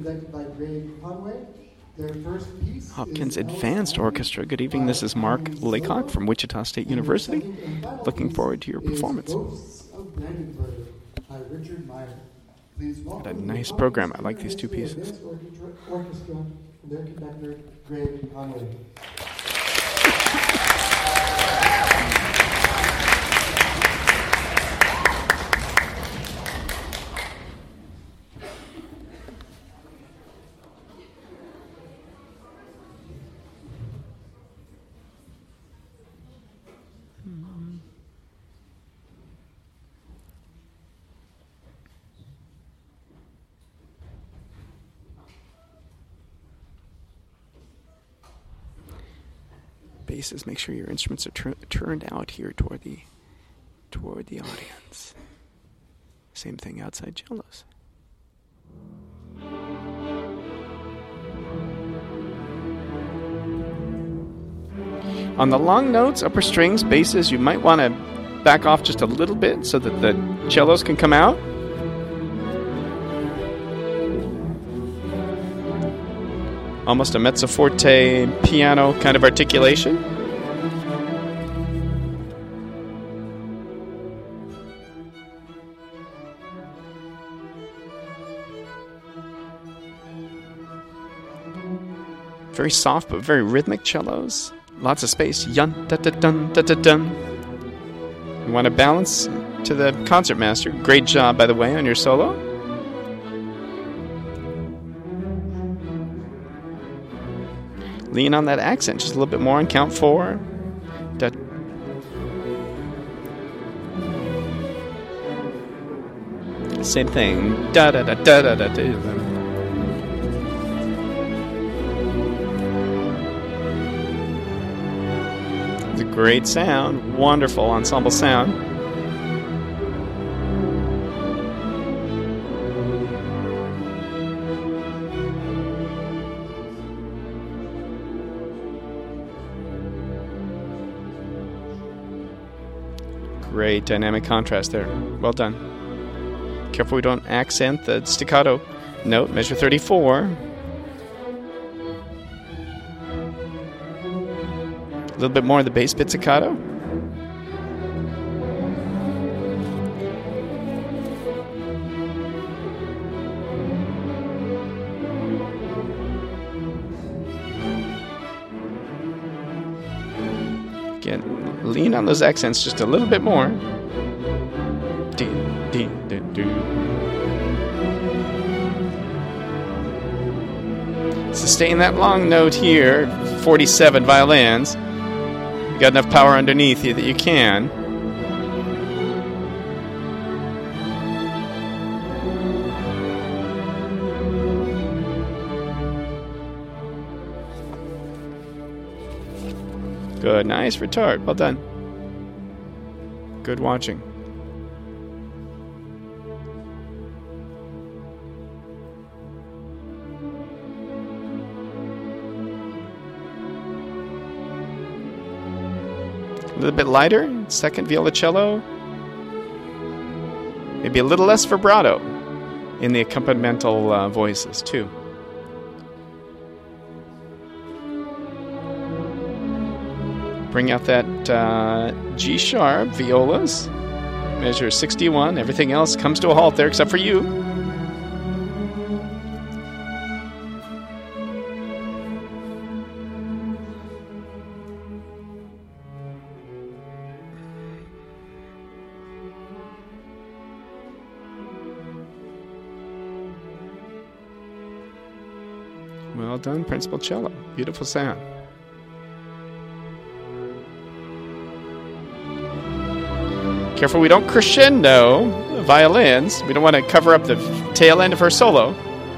conducted by Greg Conway. Their first piece Hopkins is Advanced Orchestra. Good evening. This is Mark Laycock from Wichita State University. Looking forward to your performance. Ghosts of Brandenburg by Richard Meyer. Please What a welcome nice the program. I like these two Hopkins pieces. Advanced Orchestra and their conductor, Greg Conway. Basses, make sure your instruments are turned out here toward the audience. Same thing outside cellos. On the long notes, upper strings, basses, you might want to back off just a little bit so that the cellos can come out. Almost a mezzo forte piano kind of articulation. Very soft but very rhythmic cellos. Lots of space. Yun da da dun da da dun. You want to balance to the concertmaster. Great job, by the way, on your solo. Lean on that accent just a little bit more on count 4. Da. Same thing. Da da da da da da da. It's a great sound. Wonderful ensemble sound. Great dynamic contrast there. Well done. Careful we don't accent the staccato note. Measure 34. A little bit more of the bass pizzicato. Again, lean on those accents just a little bit more. Sustain that long note here. 47 violins. You got enough power underneath you that you can. Good, nice retard. Well done. Good watching. A little bit lighter, second violoncello. Maybe a little less vibrato in the accompanimental voices too. Bring out that G sharp violas. Measure 61. Everything else comes to a halt there except for you. Well done, principal cello. Beautiful sound. Careful we don't crescendo violins. We don't want to cover up the tail end of her solo.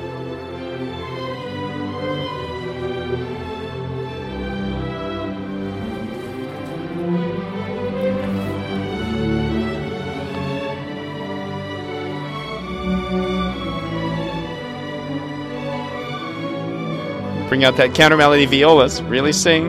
Bring out that counter melody violas. Really sing.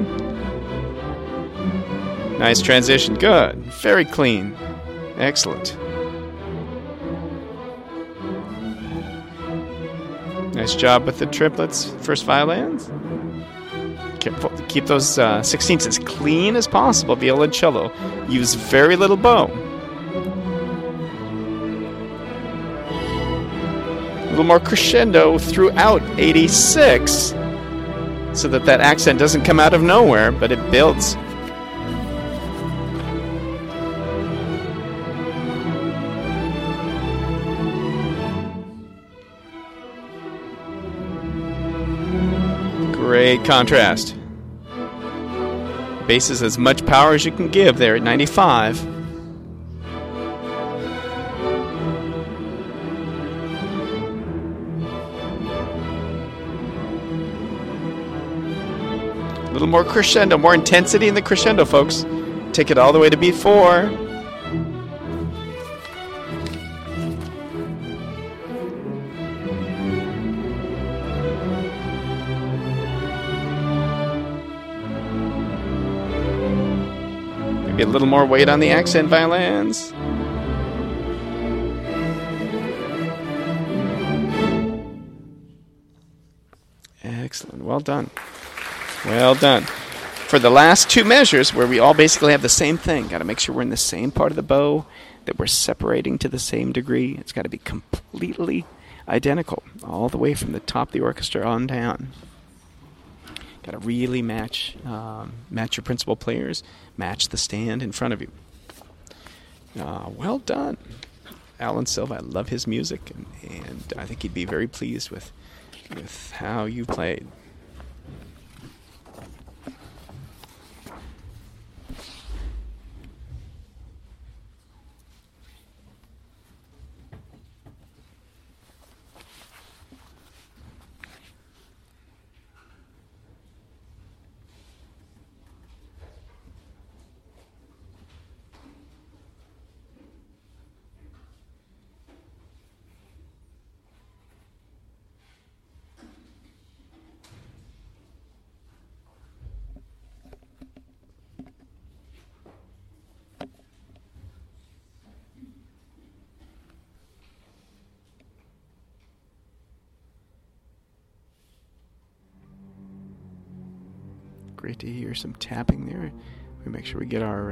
Nice transition. Good. Very clean. Excellent. Nice job with the triplets, first violins. Careful to keep those 16ths as clean as possible. Viola and cello use very little bow. A little more crescendo throughout 86 so that accent doesn't come out of nowhere, but it builds. Great contrast. Bass is as much power as you can give there at 95. A little more crescendo, more intensity in the crescendo, folks. Take it all the way to beat 4. Maybe a little more weight on the accent violins. Excellent. Well done. Well done. For the last two measures, where we all basically have the same thing, got to make sure we're in the same part of the bow, that we're separating to the same degree. It's got to be completely identical, all the way from the top of the orchestra on down. Got to really match your principal players, match the stand in front of you. Well done. Alan Silva, I love his music, and I think he'd be very pleased with how you played. Great to hear some tapping there. We make sure we get our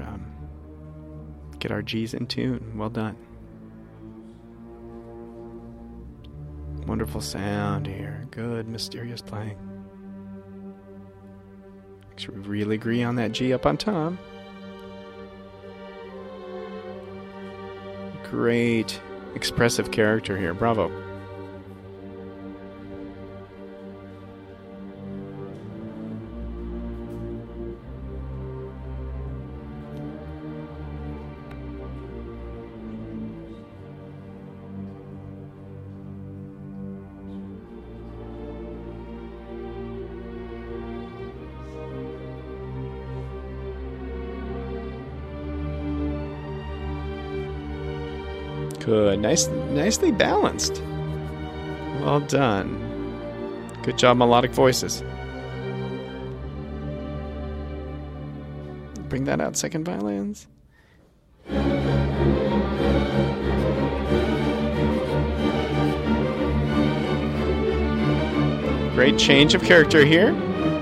G's in tune. Well done. Wonderful sound here. Good, mysterious playing. Make sure we really agree on that G up on top. Great expressive character here. Bravo. Good. Nicely balanced. Well done. Good job, melodic voices. Bring that out, second violins. Great change of character here.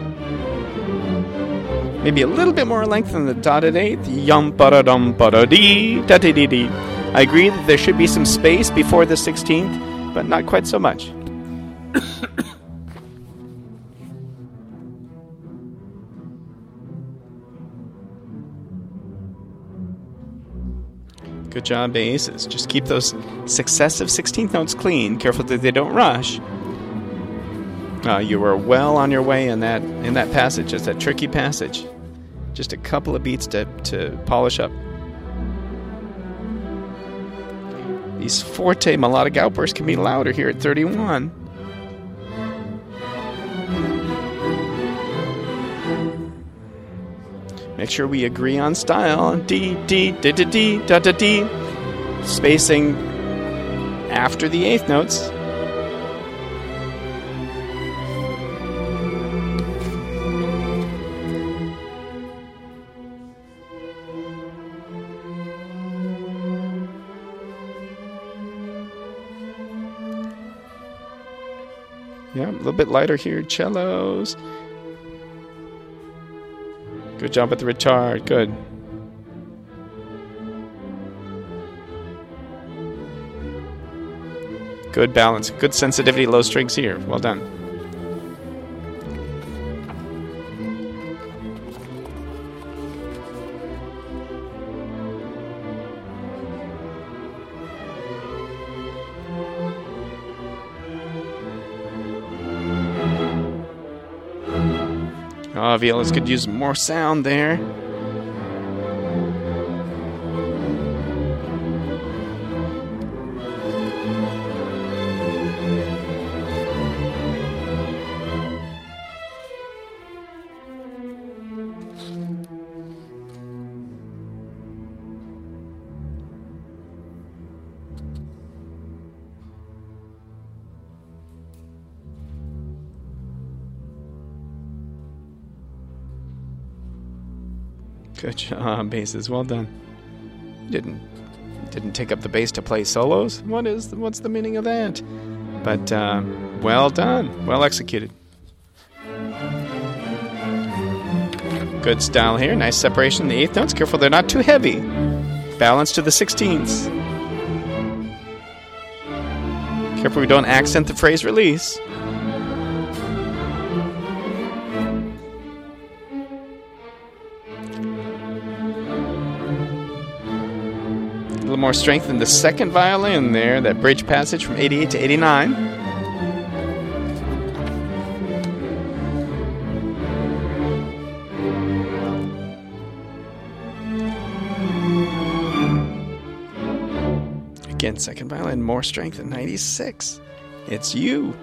Maybe a little bit more length than the dotted eighth. Yum ba dum ba dee da dee dee dee. I agree that there should be some space before the 16th, but not quite so much. Good job, basses. Just keep those successive 16th notes clean. Careful that they don't rush. You were well on your way in that passage. It's that tricky passage. Just a couple of beats to polish up. These forte melodic outbursts can be louder here at 31. Make sure we agree on style. D, D, D, D, D, da, da, D. Spacing after the eighth notes. Yeah, a little bit lighter here. Cellos. Good job with the retard. Good. Good balance. Good sensitivity, low strings here. Well done. Oh, violas could use more sound there. Good job, basses. Well done. Didn't take up the bass to play solos. What's the meaning of that? But well done. Well executed. Good style here. Nice separation in the eighth notes. Careful, they're not too heavy. Balance to the 16ths. Careful we don't accent the phrase release. A little more strength in the second violin there, that bridge passage from 88 to 89. Again, second violin, more strength at 96. It's you.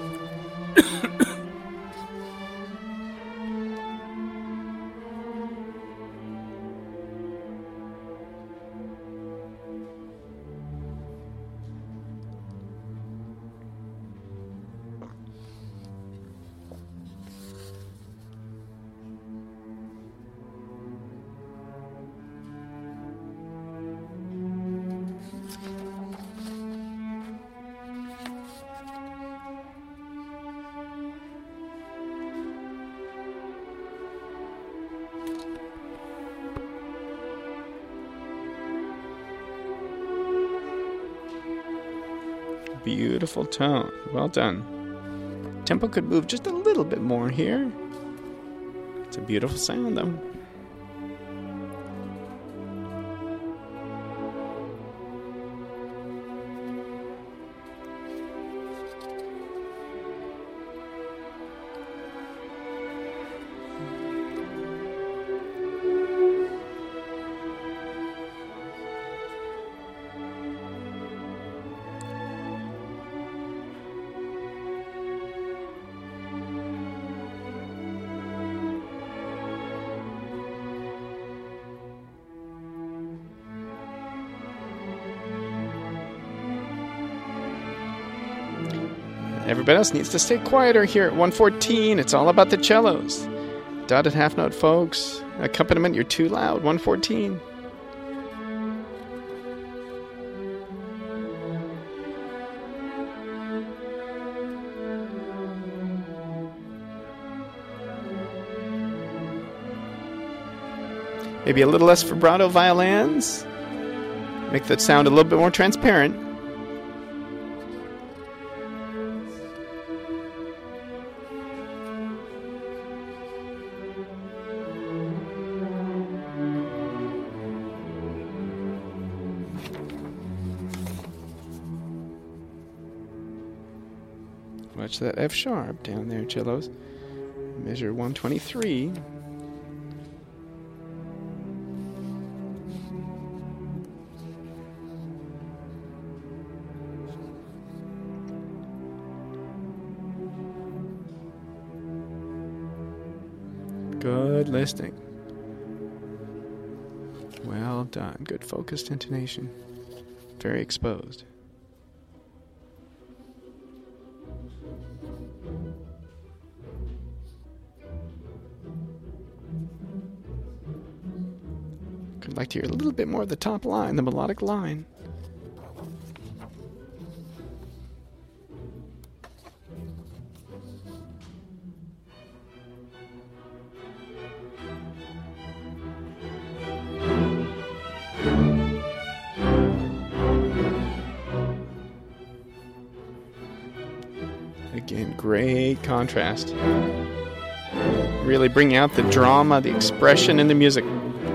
Beautiful tone. Well done. Tempo could move just a little bit more here. It's a beautiful sound, though. Everybody else needs to stay quieter here at 114. It's all about the cellos. Dotted half note, folks. Accompaniment, you're too loud. 114. Maybe a little less vibrato violins. Make that sound a little bit more transparent. Watch that F sharp down there, cellos. Measure 123. Good listening. Well done. Good focused intonation. Very exposed. I'd like to hear a little bit more of the top line, the melodic line. Again, great contrast. Really bring out the drama, the expression in the music.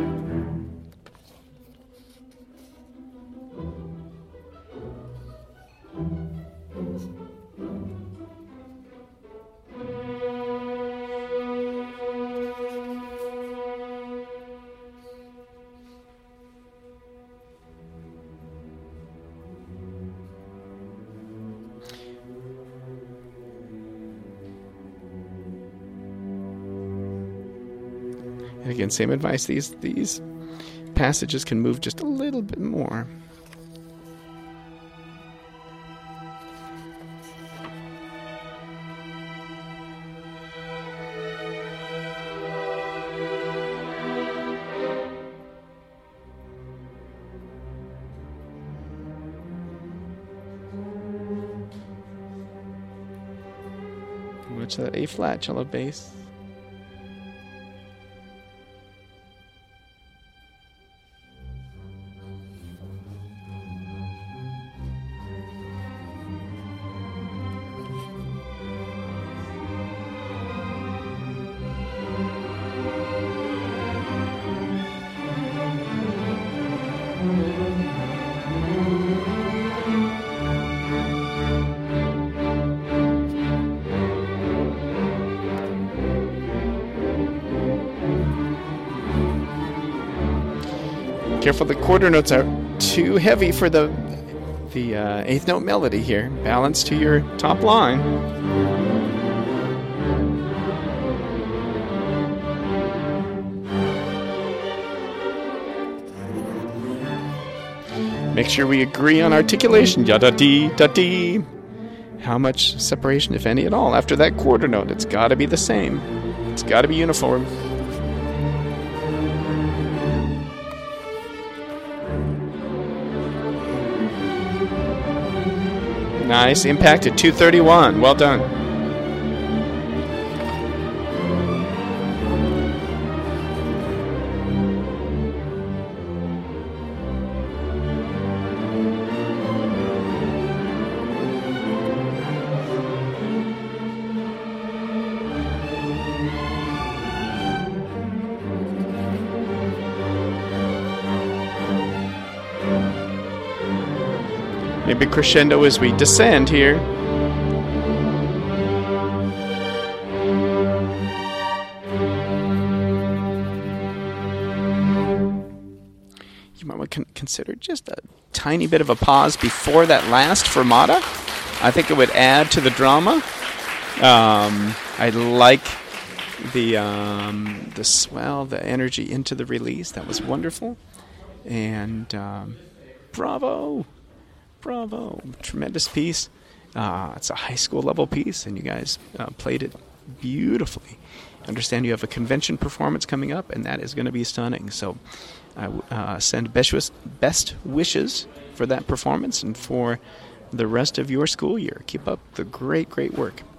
And again, same advice. These passages can move just a little bit more. Watch that A flat cello bass. Careful, the quarter notes are too heavy for the eighth note melody here. Balance to your top line. Make sure we agree on articulation. Ya-da-dee, da-dee. How much separation, if any at all, after that quarter note? It's got to be the same. It's got to be uniform. Nice impact at 231. Well done. Maybe crescendo as we descend here. You might want to consider just a tiny bit of a pause before that last fermata. I think it would add to the drama. I like the swell, the energy into the release. That was wonderful. And bravo. Bravo. Tremendous piece. It's a high school level piece, and you guys played it beautifully. Understand you have a convention performance coming up, and that is going to be stunning. So I send best wishes for that performance and for the rest of your school year. Keep up the great, great work.